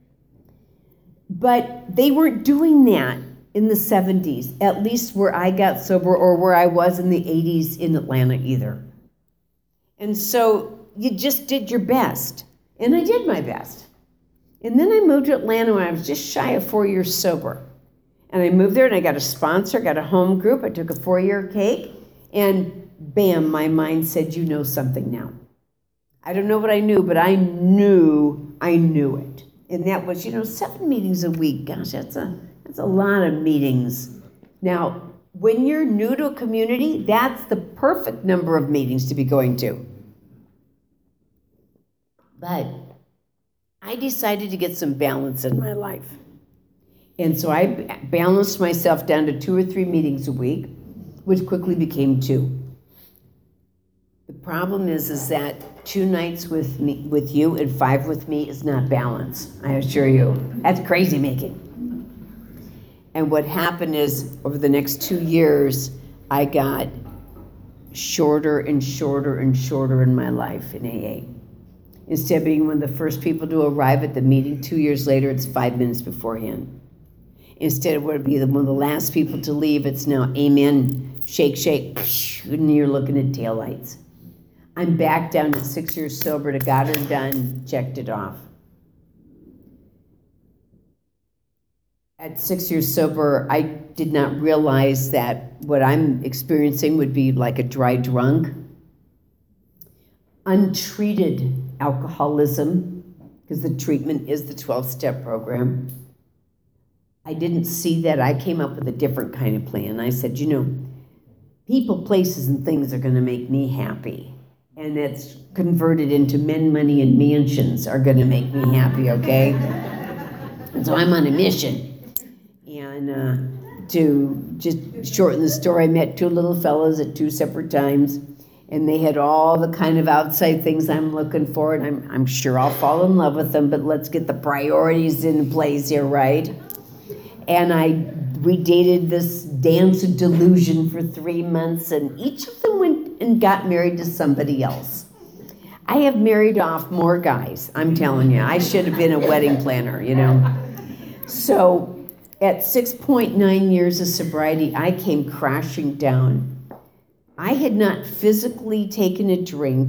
But they weren't doing that in the 70s, at least where I got sober, or where I was in the 80s in Atlanta either. And so you just did your best. And I did my best. And then I moved to Atlanta when I was just shy of 4 years sober. And I moved there and I got a sponsor, got a home group. I took a 4-year cake, and bam, my mind said, you know something now. I don't know what I knew, but I knew it. And that was, 7 meetings a week. Gosh, that's a lot of meetings. Now, when you're new to a community, that's the perfect number of meetings to be going to. But I decided to get some balance in my life. And so I balanced myself down to 2 or 3 meetings a week, which quickly became 2. The problem is that 2 nights with you and 5 with me is not balance, I assure you. That's crazy making. And what happened is, over the next 2 years, I got shorter and shorter and shorter in my life in AA. Instead of being one of the first people to arrive at the meeting, 2 years later, it's 5 minutes beforehand. Instead of being one of the last people to leave, it's now amen, shake, shake, and you're looking at taillights. I'm back down at 6 years sober to got her done, checked it off. At 6 years sober, I did not realize that what I'm experiencing would be like a dry drunk. Untreated alcoholism, because the treatment is the 12-step program. I didn't see that. I came up with a different kind of plan. I said, people, places, and things are going to make me happy. And it's converted into men, money, and mansions are going to make me happy, okay? And so I'm on a mission. And to just shorten the story, I met 2 little fellas at 2 separate times, and they had all the kind of outside things I'm looking for, and I'm sure I'll fall in love with them, but let's get the priorities in place here, right? And we dated this dance of delusion for 3 months, and each of them went and got married to somebody else. I have married off more guys, I'm telling you. I should have been a wedding planner, So at 6.9 years of sobriety, I came crashing down. I had not physically taken a drink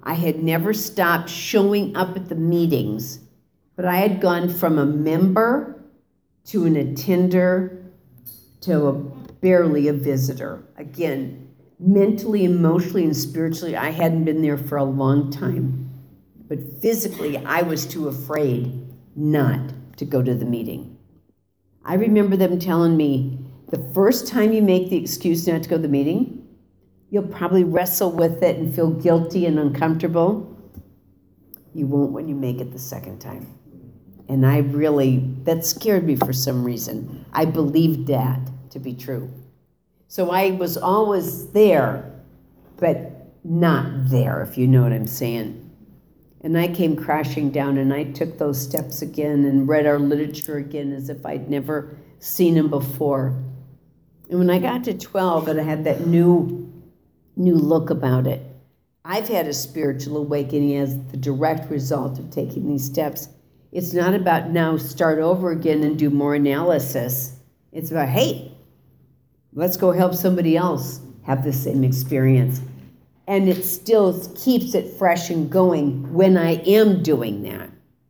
I had never stopped showing up at the meetings, but I had gone from a member to an attender to barely a visitor. Again, mentally, emotionally, and spiritually, I hadn't been there for a long time. But physically, I was too afraid not to go to the meeting. I remember them telling me, the first time you make the excuse not to go to the meeting, you'll probably wrestle with it and feel guilty and uncomfortable. You won't when you make it the second time. And that scared me for some reason. I believed that to be true. So I was always there, but not there, if you know what I'm saying. And I came crashing down, and I took those steps again and read our literature again as if I'd never seen them before. And when I got to 12 and I had that new look about it, I've had a spiritual awakening as the direct result of taking these steps. It's not about now start over again and do more analysis. It's about, hey, let's go help somebody else have the same experience. And it still keeps it fresh and going when I am doing that.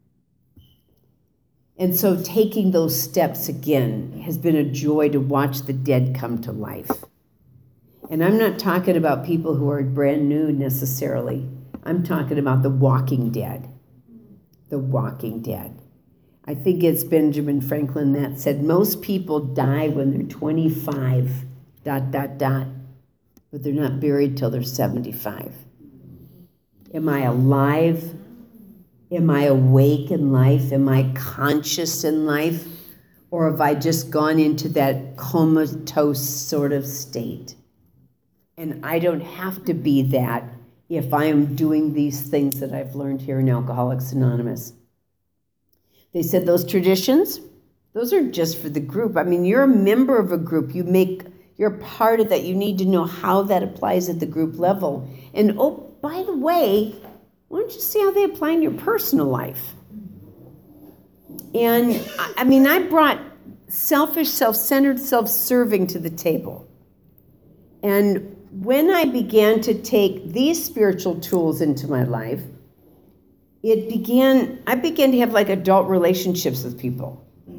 And so taking those steps again has been a joy to watch the dead come to life. And I'm not talking about people who are brand new necessarily. I'm talking about the walking dead. The walking dead. I think it's Benjamin Franklin that said most people die when they're 25, ... but they're not buried till they're 75. Am I alive? Am I awake in life? Am I conscious in life? Or have I just gone into that comatose sort of state? And I don't have to be that if I am doing these things that I've learned here in Alcoholics Anonymous. They said those traditions, those aren't just for the group. I mean, you're a member of a group. You're part of that. You need to know how that applies at the group level. And oh, by the way, why don't you see how they apply in your personal life? And I mean, I brought selfish, self-centered, self-serving to the table. And when I began to take these spiritual tools into my life, I began to have like adult relationships with people.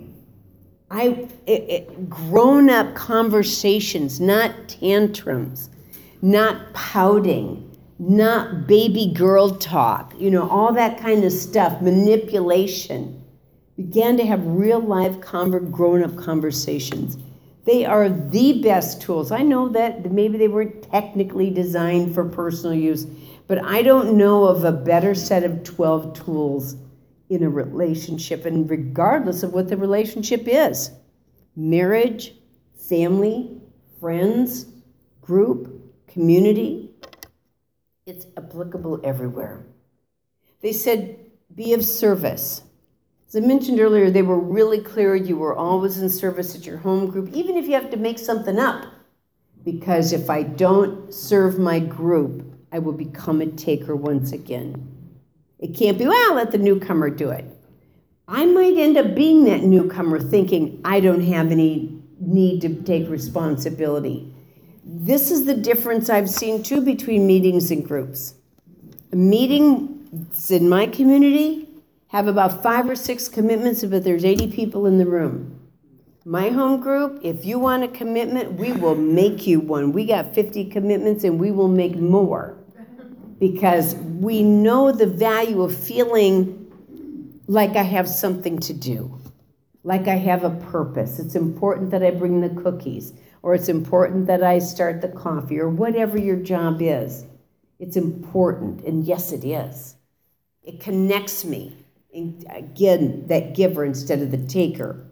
Grown-up conversations, not tantrums, not pouting, not baby girl talk, all that kind of stuff, manipulation. Began to have real-life grown-up conversations. They are the best tools. I know that maybe they weren't technically designed for personal use, but I don't know of a better set of 12 tools in a relationship, and regardless of what the relationship is. Marriage, family, friends, group, community. It's applicable everywhere. They said, be of service. As I mentioned earlier, they were really clear you were always in service at your home group, even if you have to make something up. Because if I don't serve my group, I will become a taker once again. It can't be, well, let the newcomer do it. I might end up being that newcomer thinking I don't have any need to take responsibility. This is the difference I've seen too between meetings and groups. Meetings in my community have about 5 or 6 commitments, but there's 80 people in the room. My home group, if you want a commitment, we will make you one. We got 50 commitments and we will make more. Because we know the value of feeling like I have something to do, like I have a purpose. It's important that I bring the cookies, or it's important that I start the coffee, or whatever your job is. It's important, and yes, it is. It connects me, and again, that giver instead of the taker.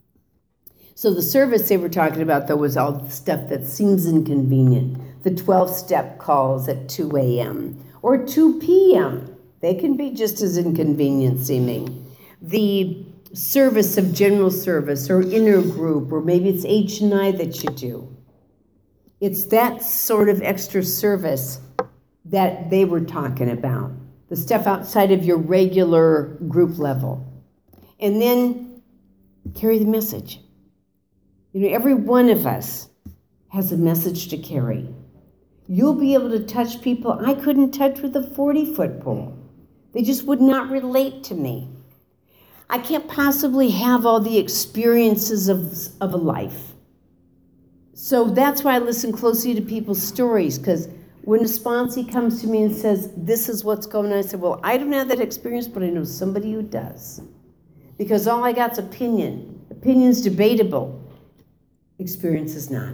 So the service they were talking about, though, was all the stuff that seems inconvenient. The 12-step calls at 2 a.m. or 2 p.m. They can be just as inconvenient seeming. The service of general service or inner group, or maybe it's H&I that you do. It's that sort of extra service that they were talking about. The stuff outside of your regular group level. And then carry the message. Every one of us has a message to carry. You'll be able to touch people I couldn't touch with a 40-foot pole. They just would not relate to me. I can't possibly have all the experiences of a life. So that's why I listen closely to people's stories, because when a sponsee comes to me and says, this is what's going on, I say, well, I don't have that experience, but I know somebody who does. Because all I got is opinion. Opinion's debatable. Experience is not.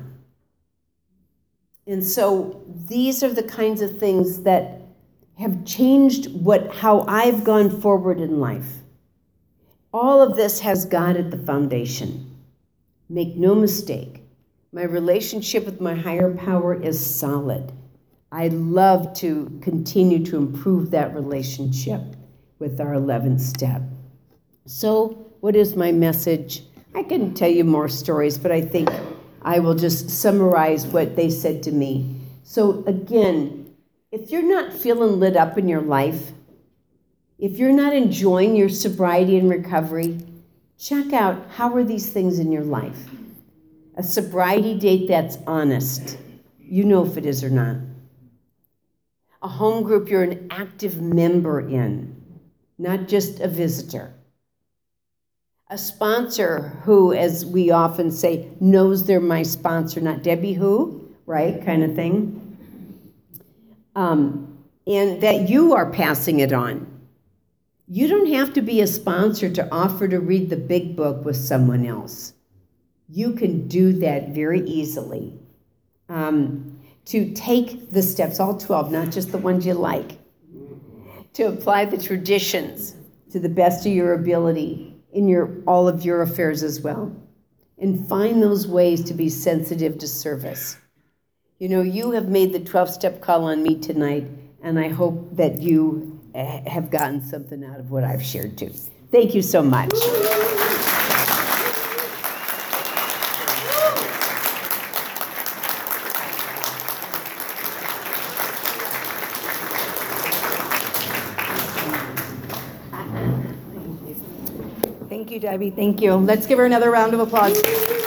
And so these are the kinds of things that have changed how I've gone forward in life. All of this has God at the foundation. Make no mistake, my relationship with my higher power is solid. I love to continue to improve that relationship with our 11th step. So what is my message? I can tell you more stories, but I think I will just summarize what they said to me. So again, if you're not feeling lit up in your life, if you're not enjoying your sobriety and recovery, check out how are these things in your life. A sobriety date that's honest. You know if it is or not. A home group you're an active member in, not just a visitor. A sponsor who, as we often say, knows they're my sponsor, not Debbie who, right, kind of thing. And that you are passing it on. You don't have to be a sponsor to offer to read the big book with someone else. You can do that very easily. To take the steps, all 12, not just the ones you like. To apply the traditions to the best of your ability in all of your affairs as well. And find those ways to be sensitive to service. You know, you have made the 12-step call on me tonight, and I hope that you have gotten something out of what I've shared too. Thank you so much. Thank you, Debbie. Thank you. Let's give her another round of applause.